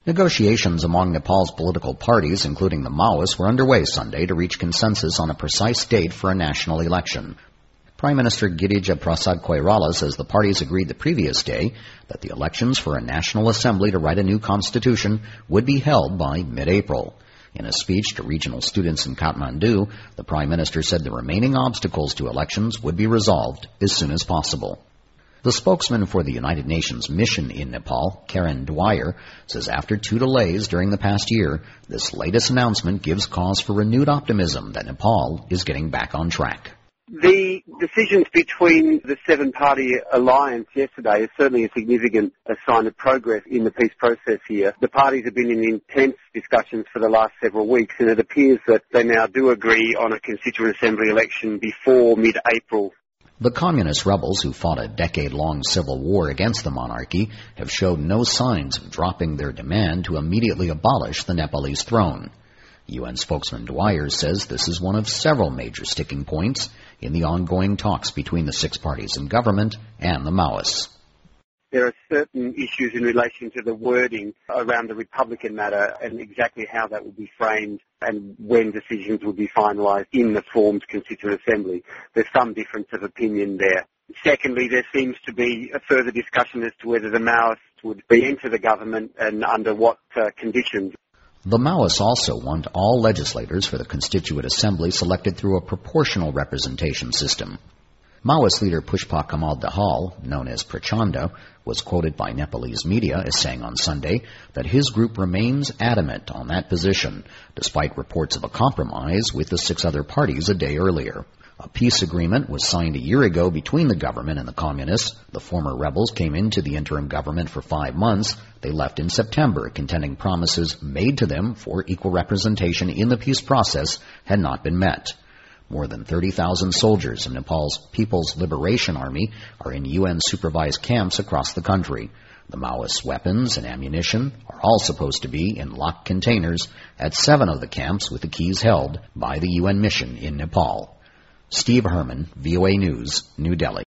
Negotiations among Nepal's political parties, including the Maoists, were underway Sunday to reach consensus on a precise date for a national election. Prime Minister Girija Prasad Koirala says the parties agreed the previous day that the elections for a national assembly to write a new constitution would be held by mid-April. In a speech to regional students in Kathmandu, the Prime Minister said the remaining obstacles to elections would be resolved as soon as possible. The spokesman for the United Nations mission in Nepal, Karen Dwyer, says after 2 delays during the past year, this latest announcement gives cause for renewed optimism that Nepal is getting back on track. The decisions between the 7-party alliance yesterday is certainly a significant sign of progress in the peace process here. The parties have been in intense discussions for the last several weeks, and it appears that they now do agree on a Constituent Assembly election before mid-April. The communist rebels who fought a decade-long civil war against the monarchy have showed no signs of dropping their demand to immediately abolish the Nepalese throne. UN spokesman Dwyer says this is one of several major sticking points in the ongoing talks between the 6 parties in government and the Maoists. There are certain issues in relation to the wording around the Republican matter and exactly how that will be framed and when decisions will be finalised in the formed Constituent Assembly. There's some difference of opinion there. Secondly, there seems to be a further discussion as to whether the Maoists would re-enter the government and under what conditions. The Maoists also want all legislators for the Constituent Assembly selected through a proportional representation system. Maoist leader Pushpa Kamal Dahal, known as Prachanda, was quoted by Nepalese media as saying on Sunday that his group remains adamant on that position, despite reports of a compromise with the 6 other parties a day earlier. A peace agreement was signed a year ago between the government and the communists. The former rebels came into the interim government for 5 months. They left in September, contending promises made to them for equal representation in the peace process had not been met. More than 30,000 soldiers of Nepal's People's Liberation Army are in UN-supervised camps across the country. The Maoists' weapons and ammunition are all supposed to be in locked containers at 7 of the camps, with the keys held by the UN mission in Nepal. Steve Herman, VOA News, New Delhi.